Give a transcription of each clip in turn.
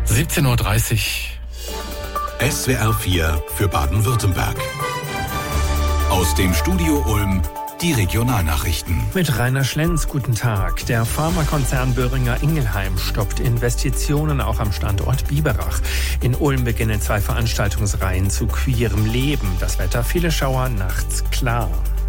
17:30 Uhr. SWR 4 für Baden-Württemberg. Aus dem Studio Ulm die Regionalnachrichten. Mit Rainer Schlenz, guten Tag. Der Pharmakonzern Boehringer Ingelheim stoppt Investitionen auch am Standort Biberach. In Ulm beginnen 2 Veranstaltungsreihen zu queerem Leben. Das Wetter, viele Schauer, nachts klar.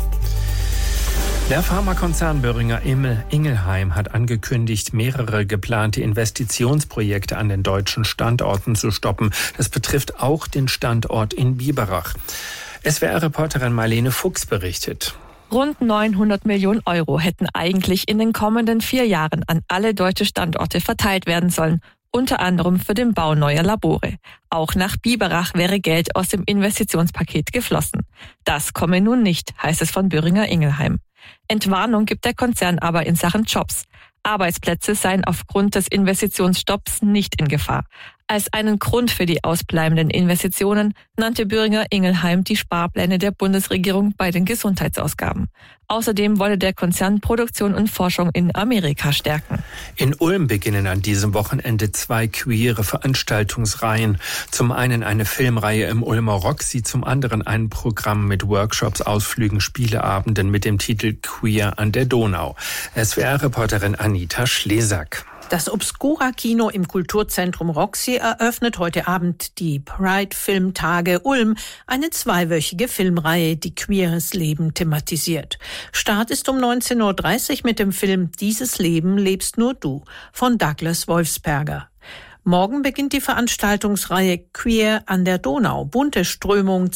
Der Pharmakonzern Boehringer Ingelheim hat angekündigt, mehrere geplante Investitionsprojekte an den deutschen Standorten zu stoppen. Das betrifft auch den Standort in Biberach. SWR-Reporterin Marlene Fuchs berichtet. Rund 900 Millionen Euro hätten eigentlich in den kommenden 4 Jahren an alle deutsche Standorte verteilt werden sollen. Unter anderem für den Bau neuer Labore. Auch nach Biberach wäre Geld aus dem Investitionspaket geflossen. Das komme nun nicht, heißt es von Boehringer Ingelheim. Entwarnung gibt der Konzern aber in Sachen Jobs. Arbeitsplätze seien aufgrund des Investitionsstopps nicht in Gefahr. Als einen Grund für die ausbleibenden Investitionen nannte Boehringer Ingelheim die Sparpläne der Bundesregierung bei den Gesundheitsausgaben. Außerdem wolle der Konzern Produktion und Forschung in Amerika stärken. In Ulm beginnen an diesem Wochenende 2 queere Veranstaltungsreihen. Zum einen eine Filmreihe im Ulmer Roxy, zum anderen ein Programm mit Workshops, Ausflügen, Spieleabenden mit dem Titel Queer an der Donau. SWR-Reporterin Anita Schlesack. Das Obscura-Kino im Kulturzentrum Roxy eröffnet heute Abend die Pride-Filmtage Ulm, eine 2-wöchige Filmreihe, die queeres Leben thematisiert. Start ist um 19:30 Uhr mit dem Film Dieses Leben lebst nur du von Douglas Wolfsberger. Morgen beginnt die Veranstaltungsreihe Queer an der Donau, bunte Strömung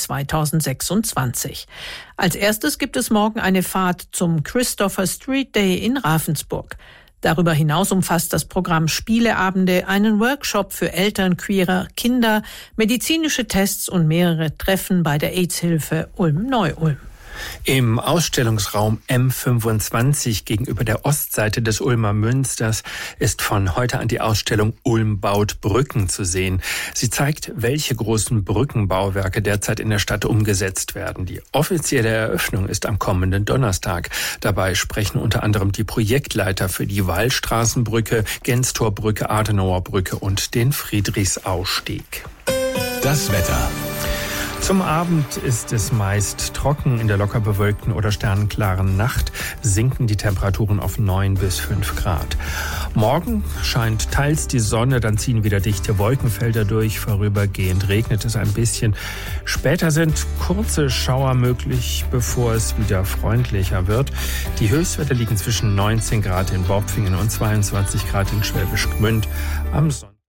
2026. Als erstes gibt es morgen eine Fahrt zum Christopher Street Day in Ravensburg. Darüber hinaus umfasst das Programm Spieleabende, einen Workshop für Eltern queerer Kinder, medizinische Tests und mehrere Treffen bei der AIDS-Hilfe Ulm-Neu-Ulm. Im Ausstellungsraum M25 gegenüber der Ostseite des Ulmer Münsters ist von heute an die Ausstellung Ulm baut Brücken zu sehen. Sie zeigt, welche großen Brückenbauwerke derzeit in der Stadt umgesetzt werden. Die offizielle Eröffnung ist am kommenden Donnerstag. Dabei sprechen unter anderem die Projektleiter für die Wallstraßenbrücke, Genstorbrücke, Adenauerbrücke und den Friedrichsausteg. Das Wetter. Zum Abend ist es meist trocken. In der locker bewölkten oder sternenklaren Nacht sinken die Temperaturen auf 9 bis 5 Grad. Morgen scheint teils die Sonne, dann ziehen wieder dichte Wolkenfelder durch. Vorübergehend regnet es ein bisschen. Später sind kurze Schauer möglich, bevor es wieder freundlicher wird. Die Höchstwerte liegen zwischen 19 Grad in Bopfingen und 22 Grad in Schwäbisch Gmünd. Am Sonntag